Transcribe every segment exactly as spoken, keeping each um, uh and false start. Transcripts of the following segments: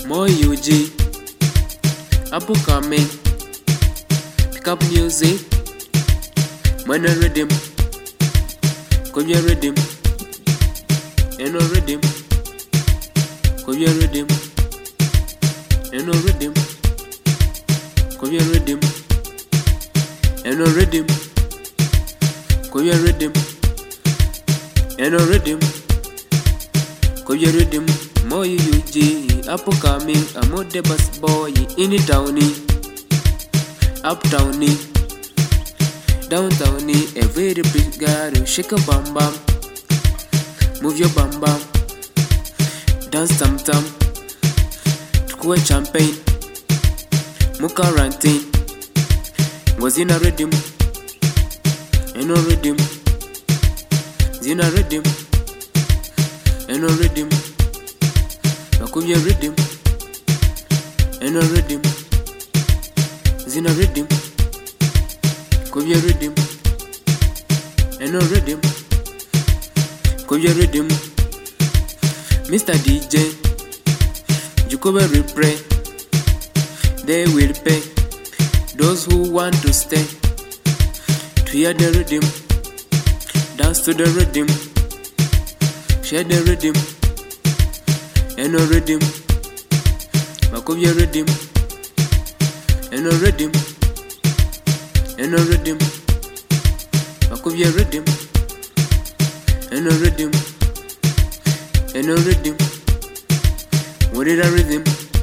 More U G, Apple coming, pick up music, when I rhythm, come your rhythm, and no rhythm, come your rhythm, and no rhythm, come your rhythm, and no rhythm, come your rhythm, and no rhythm, come your rhythm. More U G, Apple coming, I'm more the bus boy in the towny, uptowny, downtowny, a very big guy, shake a bam bam, move your bam bam, dance tam tam, to a champagne, muka ranting, was in a rhythm, and no rhythm, in a rhythm, and no rhythm. Come your rhythm, and no rhythm, zina rhythm. Come your rhythm, and no rhythm. Come your rhythm, Mister D J. You cover replay, they will pay. Those who want to stay to hear the rhythm, dance to the rhythm, share the rhythm. And no rhythm, Makob your rhythm, and no rhythm, and no rhythm, Makob your rhythm, and no rhythm, and no rhythm, what is a rhythm,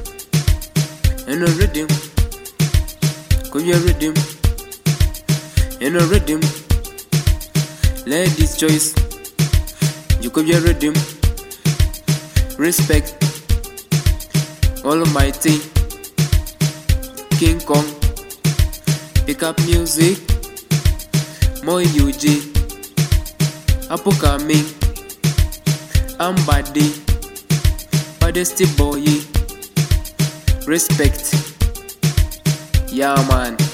and no rhythm, Makob your rhythm, and no rhythm, ladies' choice, you could your rhythm. Respect, Almighty, King Kong, pick up music, More U G, Apple coming, I'm body, baddest boy, respect, yeah man.